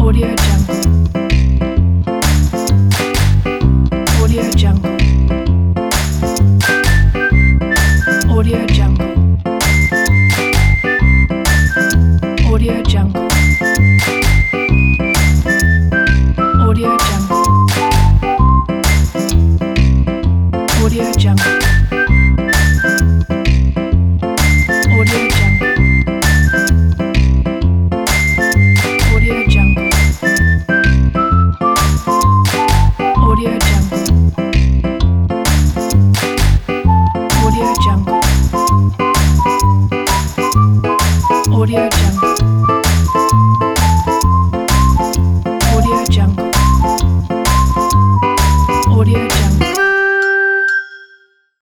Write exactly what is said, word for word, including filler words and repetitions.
Audio Jungle. Audio Jungle. Audio Jungle. Audio Jungle. Audio Jungle. Audio Jungle. Audio Jungle. Audio Jungle. Audio Jungle. Audio Jungle. Audio Jungle.